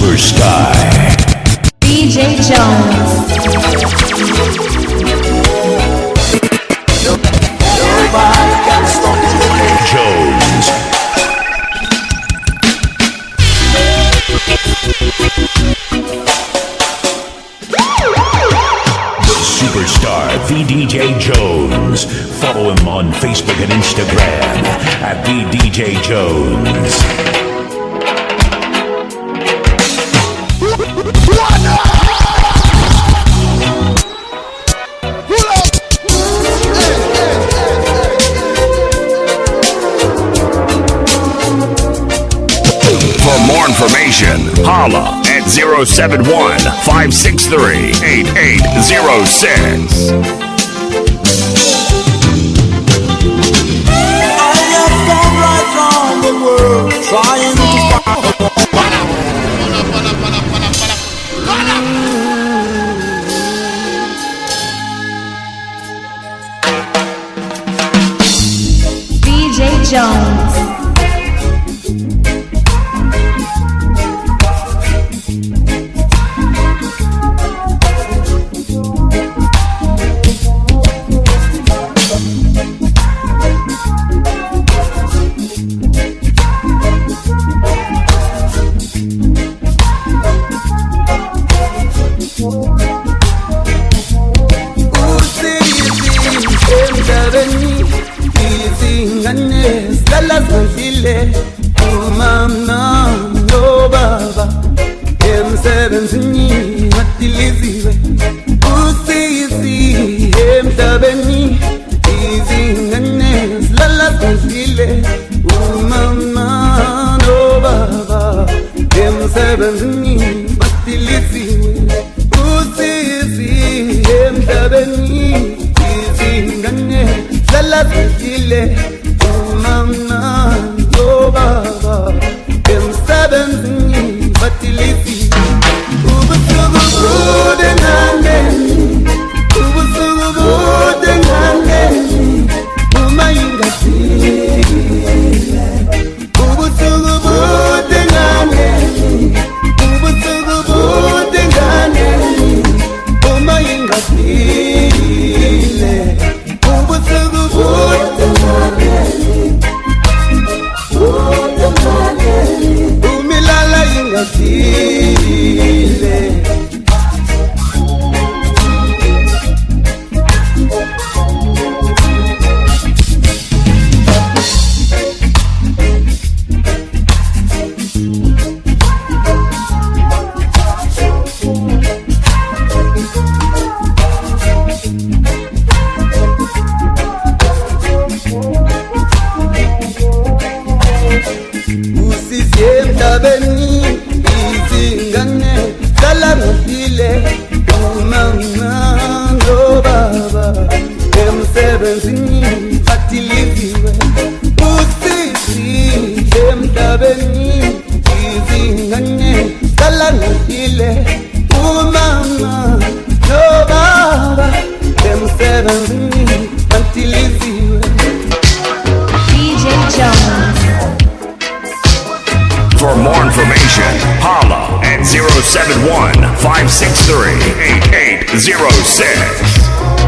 Super Sky. DJ Jones. Nobody can stop DJ Jones. The Superstar VDJ Jones. Follow him on Facebook and Instagram at VDJ Jones. For more information, holla at 071-563-8806. DJ Jones. For more information, holla at 071-563-8806.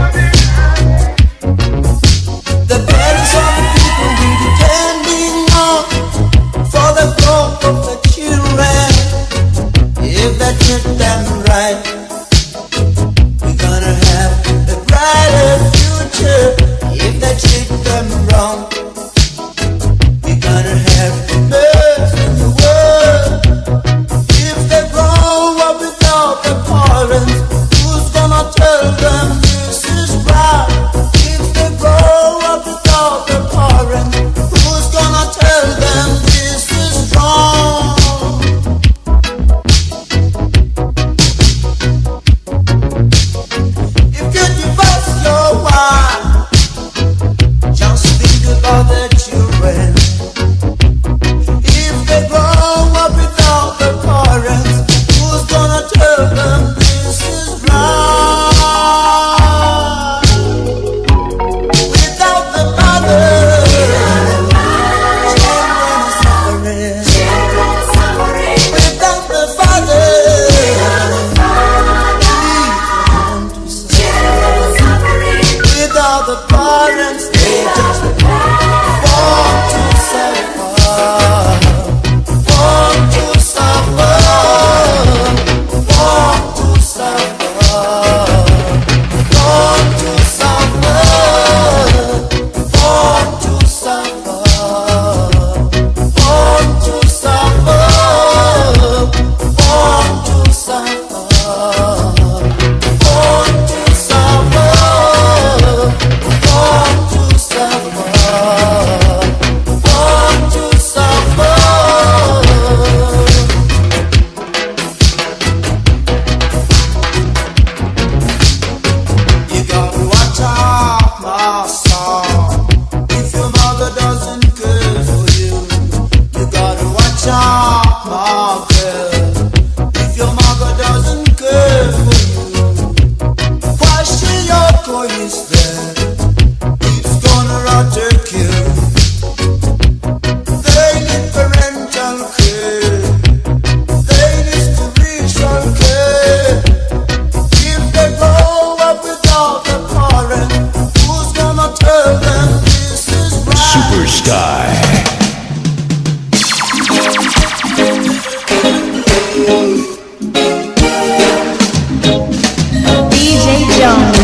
The parents of the people we depending on for the growth of the children. If they treat them right, we're gonna have a brighter future. If they treat them wrong, we're gonna have mess in the world. If they grow up without their parents, who's gonna tell them? DJ Jones.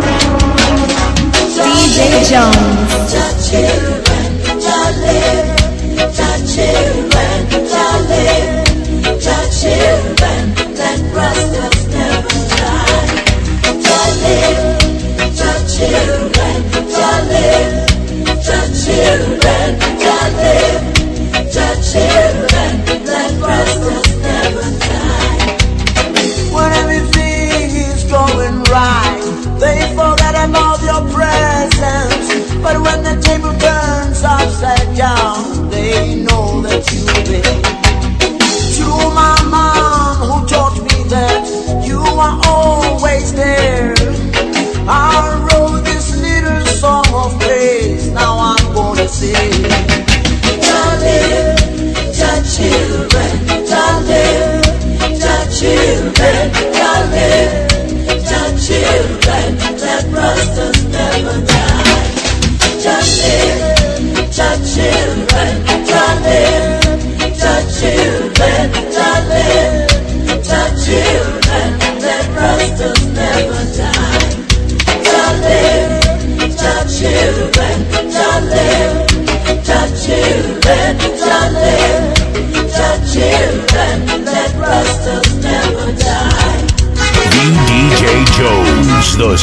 DJ Jones.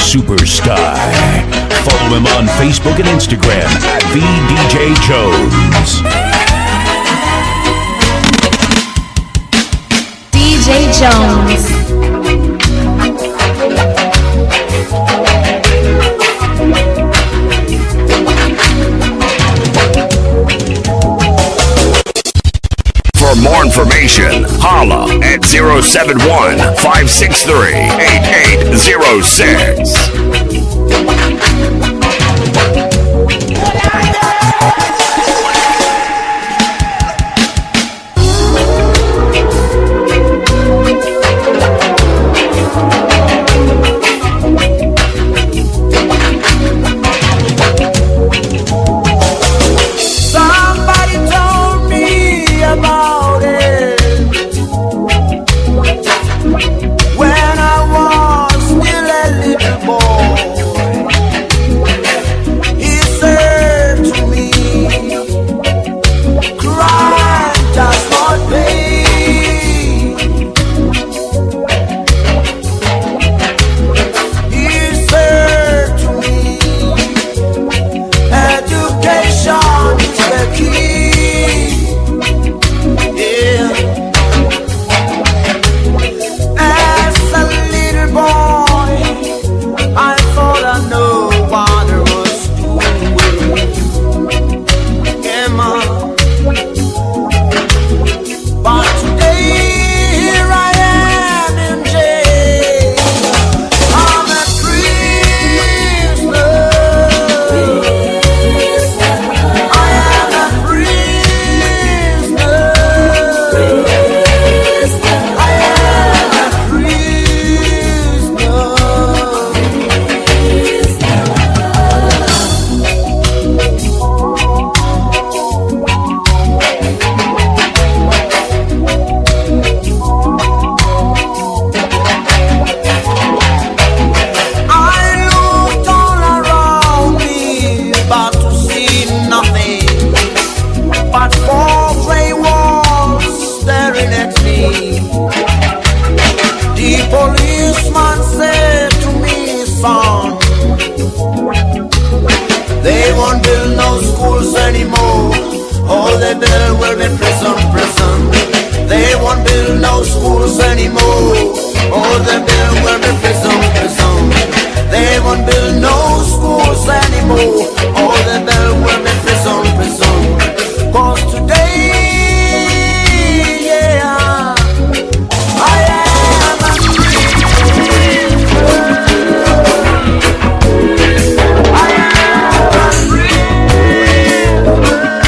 superstar. Follow him on Facebook and Instagram at VDJ Jones. DJ Jones. For more information, holla at 071-563-8806.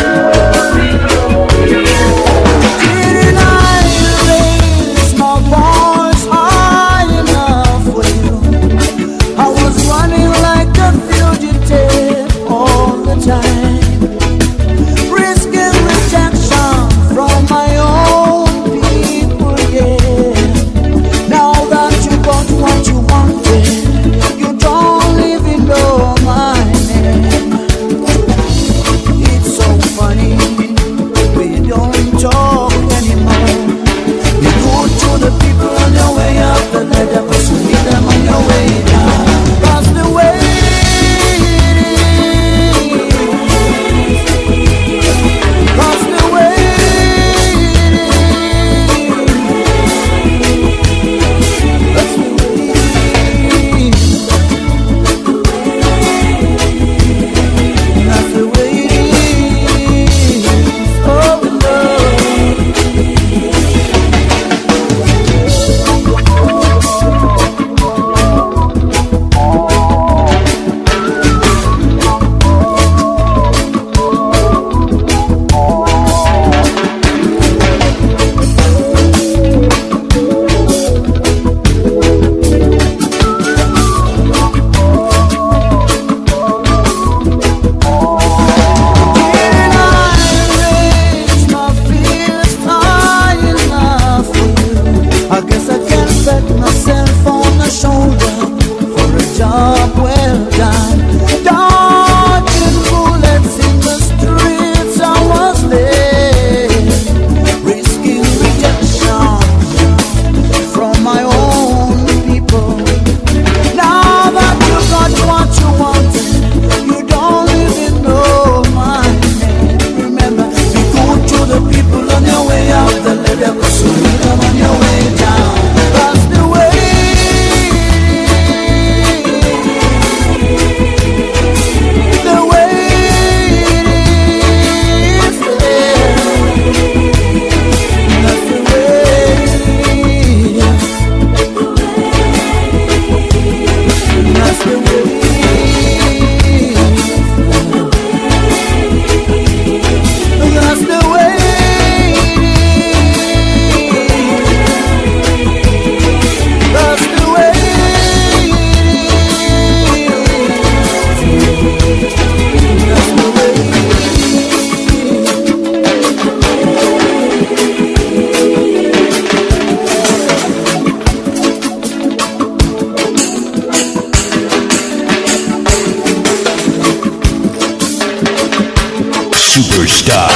Didn't I raise my voice? Superstar.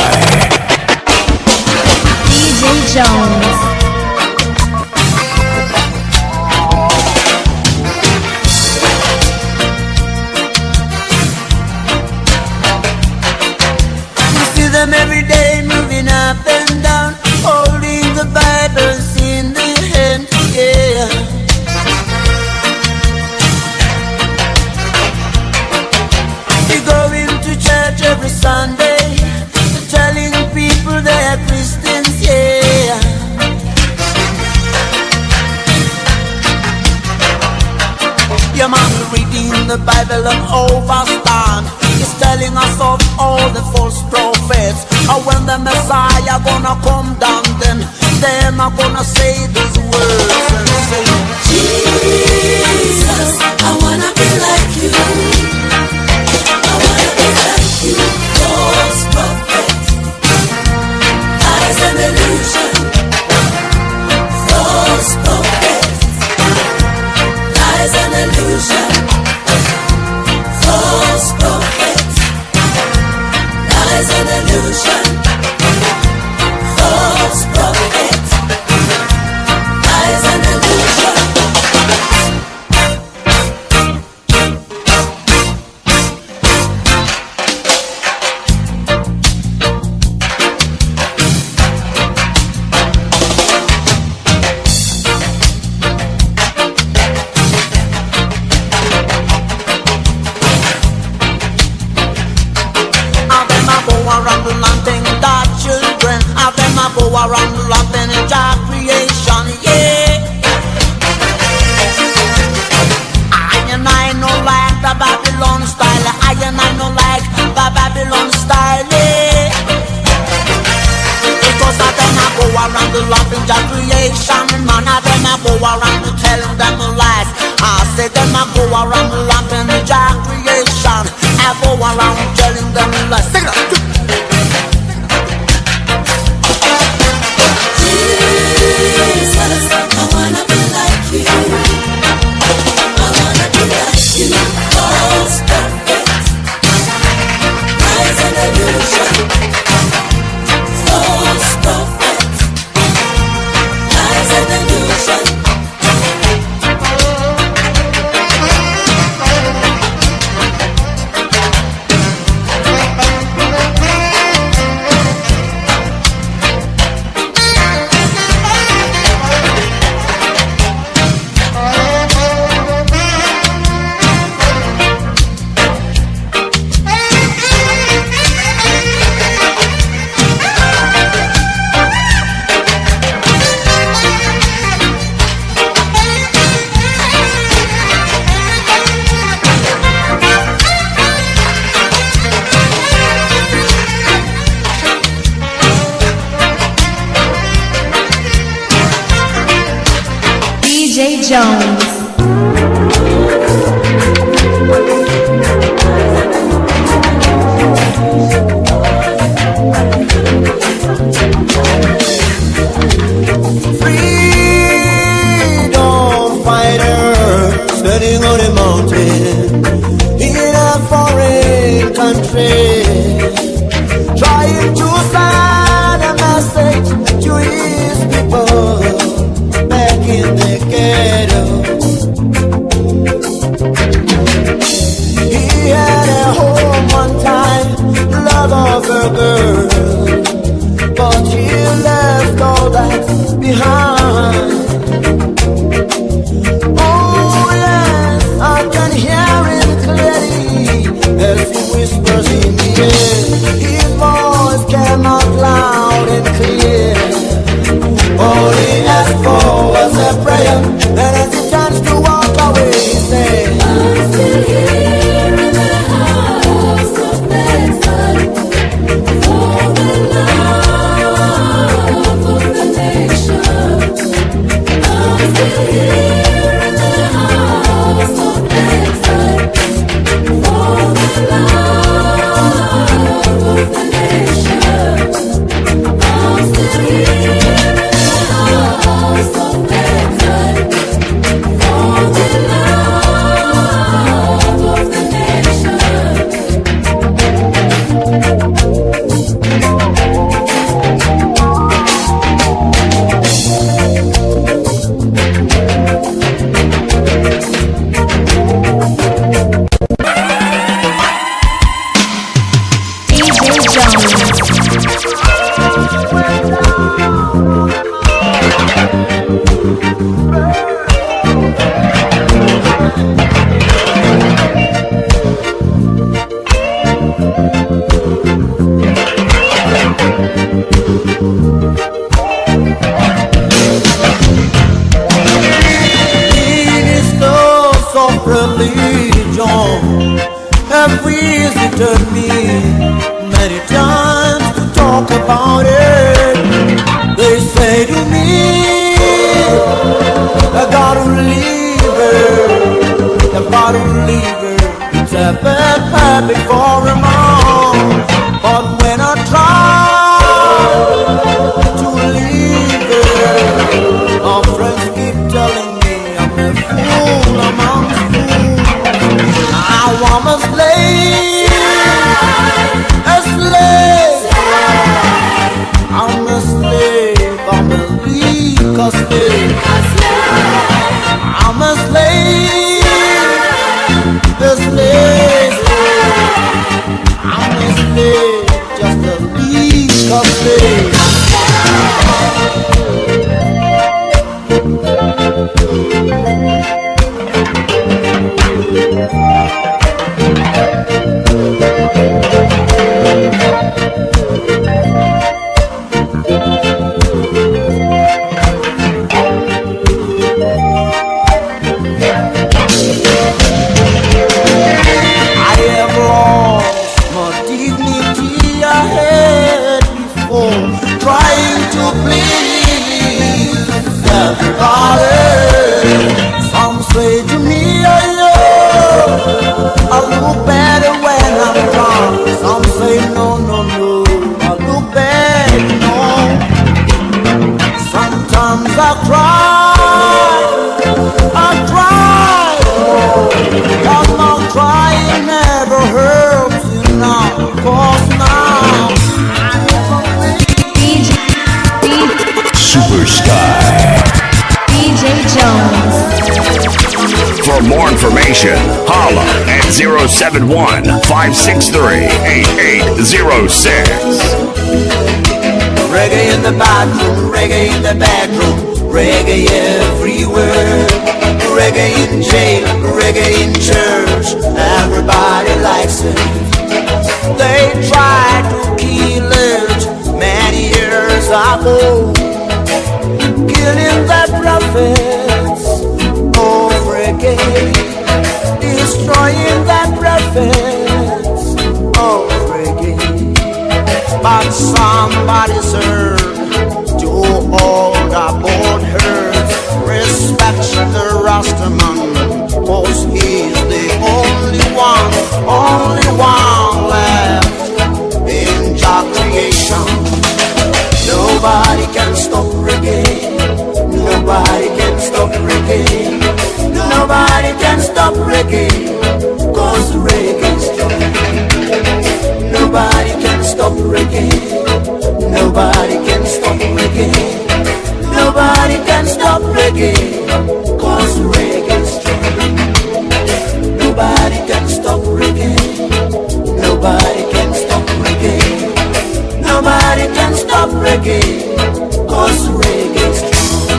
DJ Jones. Every day moving up and down, holding the Bibles in their hand, yeah. We go into church every Sunday, telling people they are Christians, yeah. Your man reading the Bible and overstand. He's telling us of all the false prophets. And when the Messiah gonna come down, then them are gonna say these words and say, Jesus, I wanna be like you. I wanna be like you. False prophets, lies and illusion. False prophets, lies and illusion. False prophets, lies and illusion. False prophets, lies and illusion. Around the land and God children, have them a go around the land and enjoy creation, yeah. I no like the Babylon style, I no like the Babylon style, yeah. Because of them a go around the land and enjoy creation, man, of them a go around to tell them lies. I say them a go around the land and enjoy creation, I go around telling them lies. Take it up. Jesus, I wanna be like you. I wanna be like you. False prophets, lies and illusion. False prophets, lies and illusion. DJ Jones. Freedom fighter standing on a mountain in a foreign country, trying to send a message to his people back in the ghetto. happy for a moment. But when I try to leave it, my friends keep telling me I'm a fool among fools. Now I'm a slave, I'm a slave, I'm a legal slave. I'm a slave, a slave. I'm a slave, just a legal slave. Some say to me, I look better when I'm drunk. Some say no, I look bad, no. Sometimes I cry, but my crying never hurts you now. 'Cause now I never Superstar DJ Jones. For more information, holla at 071-563-8806. Reggae in the bathroom, reggae in the bedroom, reggae everywhere. Reggae in jail, reggae in church, everybody likes it. They tried to kill it many years ago, killing the prophets of reggae, destroying the prophets of reggae. But somebody's heard to all the board herds, respect the Rastaman, 'cause he's the only one left in Jah creation. Nobody can stop reggae. Nobody can stop reggae. Nobody can stop reggae. 'Cause reggae's strong. Nobody can stop reggae. Nobody can stop reggae. Nobody can stop reggae. 'Cause reggae's strong. Nobody can stop reggae. Nobody can stop reggae. Nobody can stop reggae. 'Cause reggae's strong.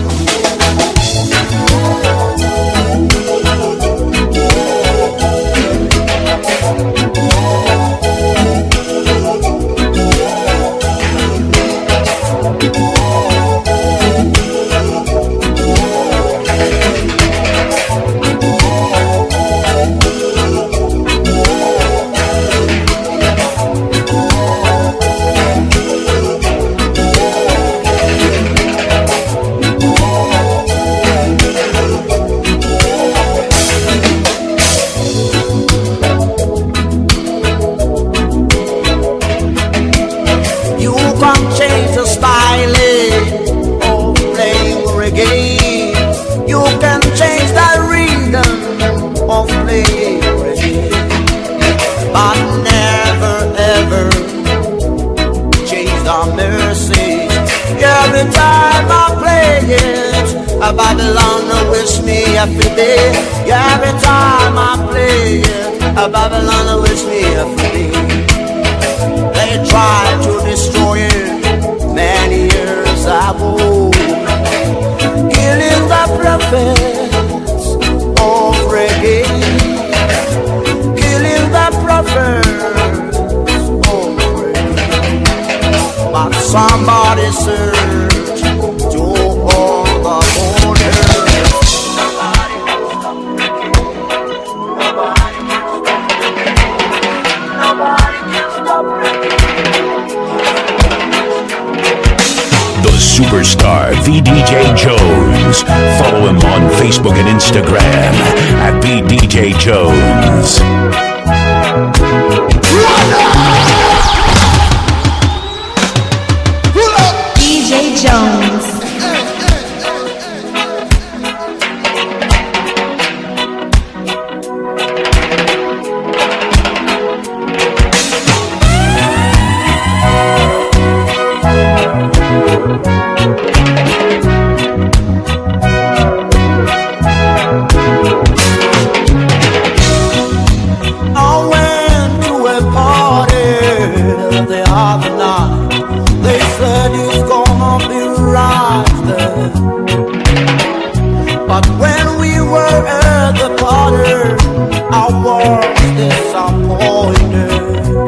Babylon wish me every day. Every time I play it, Babylon wish me every day. They tried to destroy it many years ago, killing the prophets of reggae, killing the prophets of reggae. But somebody search to all the superstar VDJ Jones. Follow him on Facebook and Instagram at VDJ Jones. DJ Jones. But when we were at the party, I was disappointed.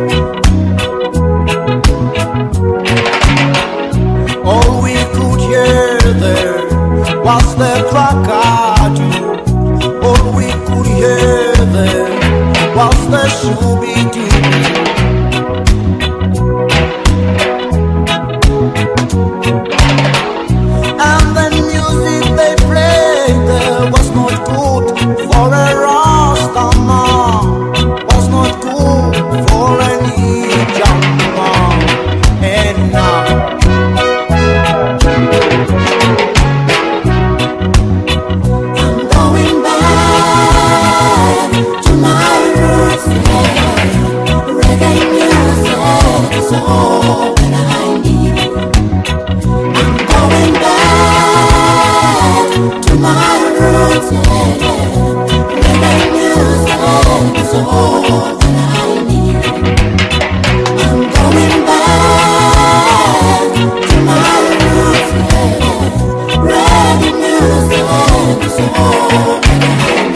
All we could hear there was the crocodile. All we could hear there was the shooby-doo. For a Rastaman was not good for any young man. And now I'm going back to my roots. Reggae music is all that I need. I'm going back to my roots. So all that I need. I'm going back to my roots. Reggae music is all that I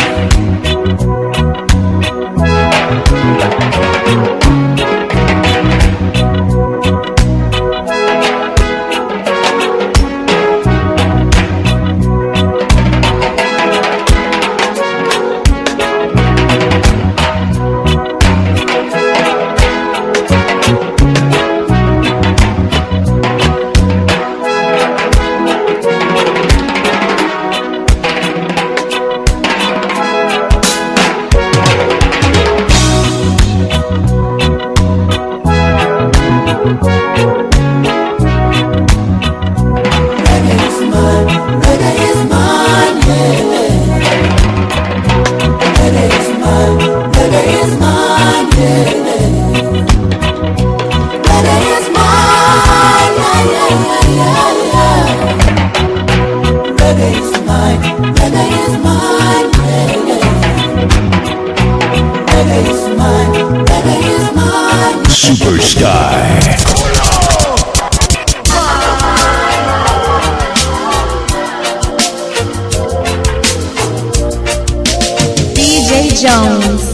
DJ Jones.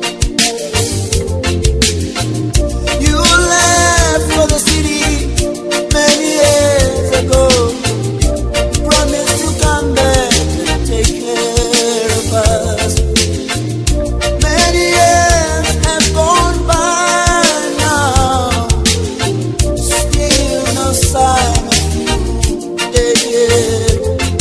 You left for the city many years ago. Promised to come back and take care of us. Many years have gone by now. Still no sign of you dead yet.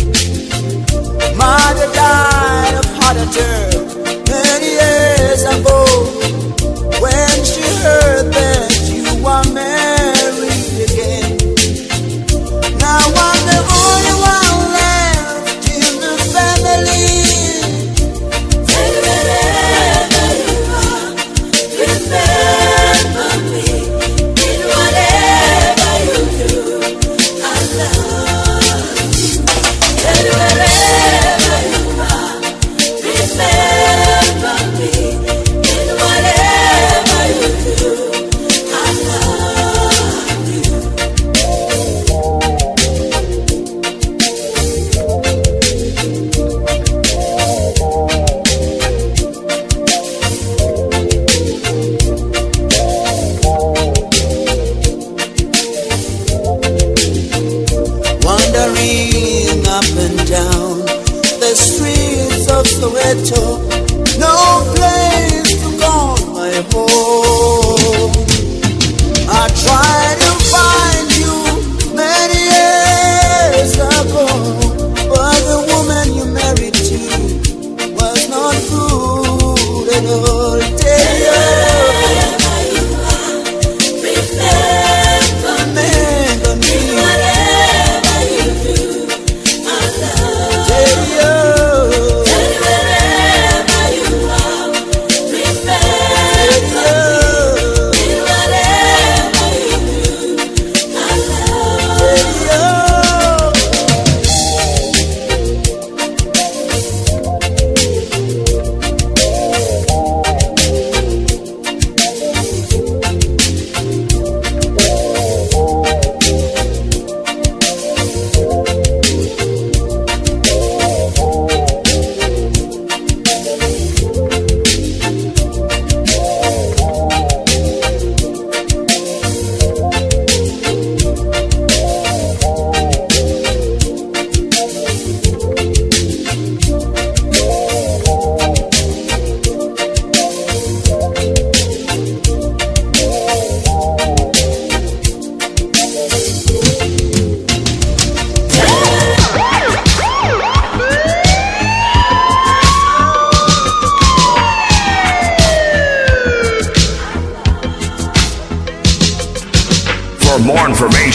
Mother died of heart attack many years ago, when she heard that you were married again. Now I'm the only one left in the family. And wherever you are, remember me. In whatever you do, I love you. And wherever you are, remember me. In whatever you do, I love you. Wandering up and down the streets of Soweto, no place to call my home. I tried to find you many years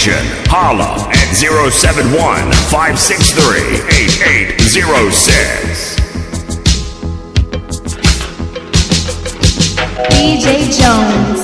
information, holla at 071-563-8806. DJ Jones.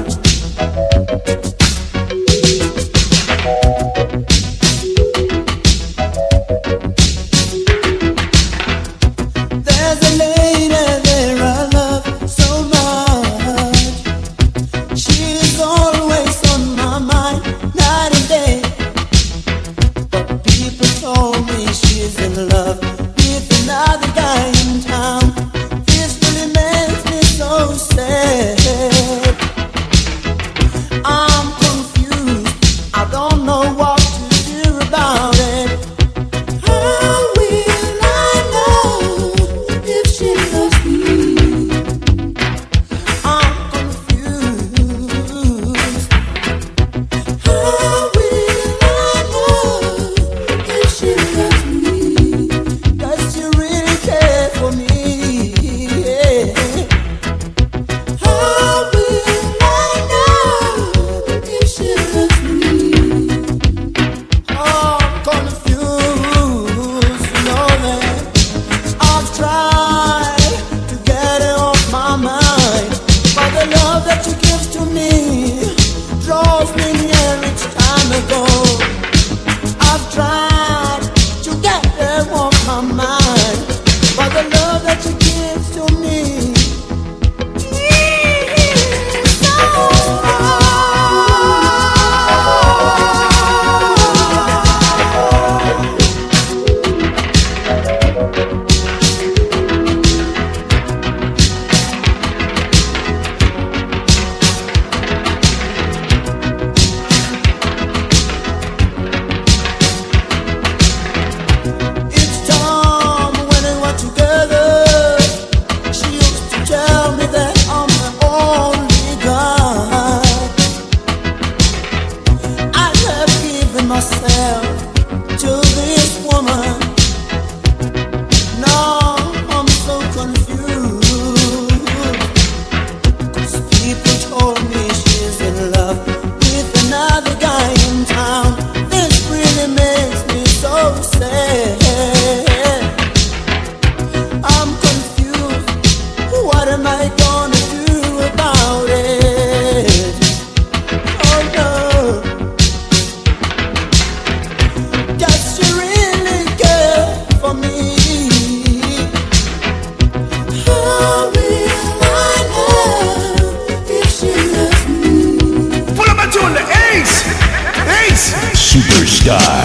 There's a lady there I love so much. She's always on my mind, night and day. But people told me she's in love with another guy in town. This really makes me so sad. I'm confused, I don't know what to do about it. How will I know if she loves me? I'm confused. How will I know if she loves me? Does she really care for me? How will I know if she loves me? I'm confused, you know that. I've tried to get it off my mind, but the love that she gives to me draws me near each time I go. I've tried to get it off my mind, but the love that she gives to me is so each time when we were together, she used to tell me that I'm the only guy. I have given myself to this woman. Now I'm so confused, 'cause people told me she's in love with another guy in town. This really makes me so sad. I'm confused. What am I gonna do about it? Oh no. Does she really care for me? How will I know if she loves me? What am I doing? The Ace! Ace! Superstar.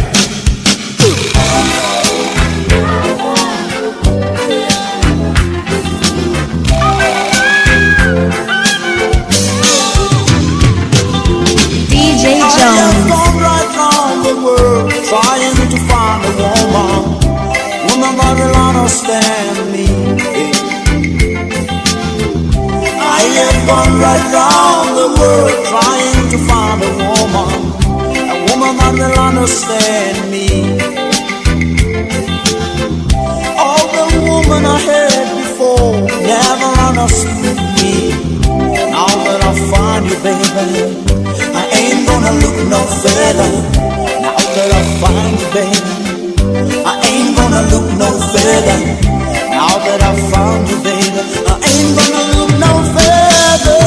DJ I have Jones. gone right round the world trying to find a woman that will understand me. I have gone right round the world trying to find a woman that will understand me. All the woman I had before never understood me. Now that I find you, baby, I ain't gonna look no further. Now that I find you, baby, I ain't gonna look no further. Now that I found you, baby, I ain't gonna look no further.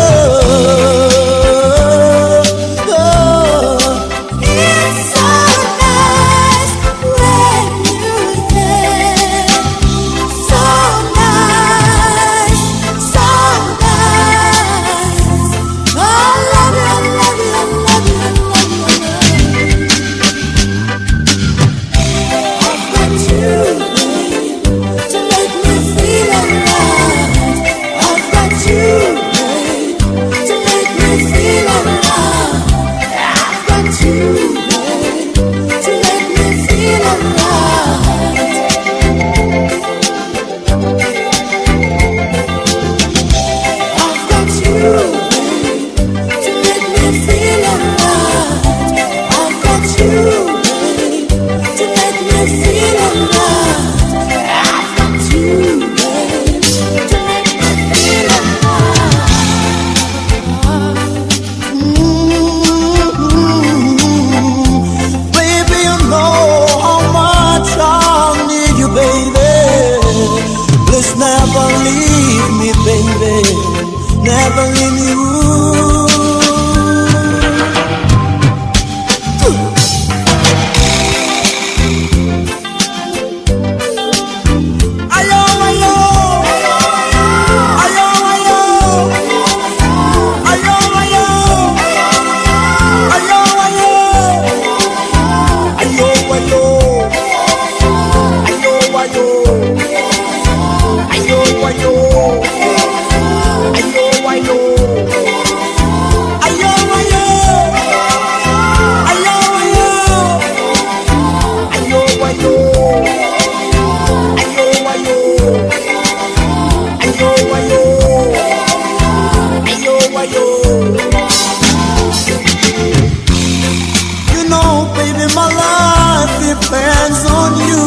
It's so nice when you're there. So nice, so nice. I love you, I love you, I love you, I love you, I love you. know, baby, my life depends on you.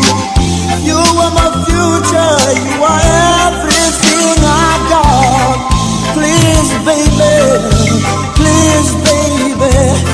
You are my future, you are everything I got. Please, baby, please, baby.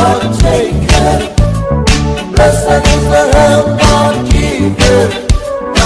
Blessed is the help God giveth,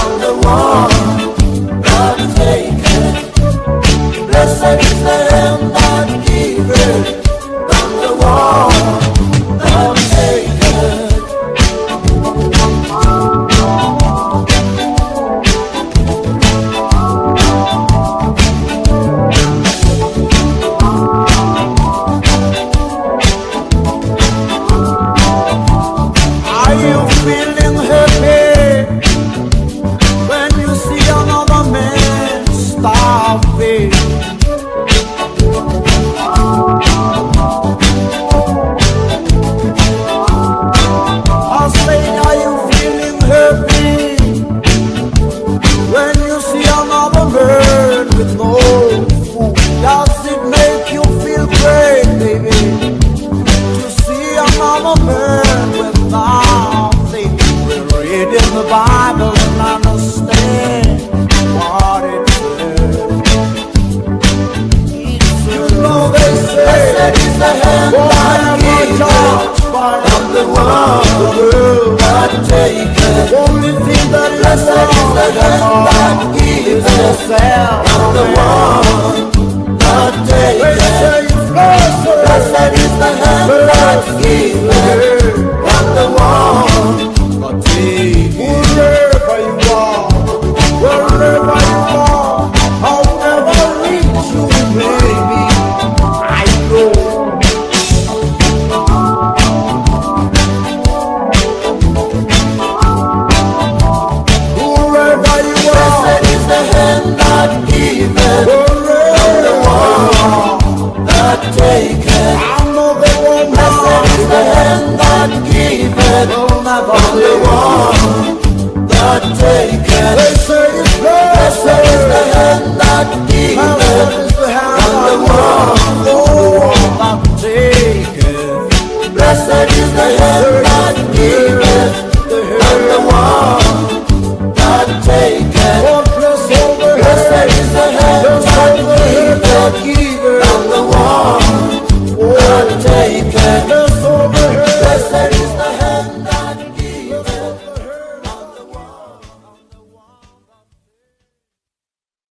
my God. from the one that taketh. Blessed is the hand that giveth, from the one that taketh. blessed is the hand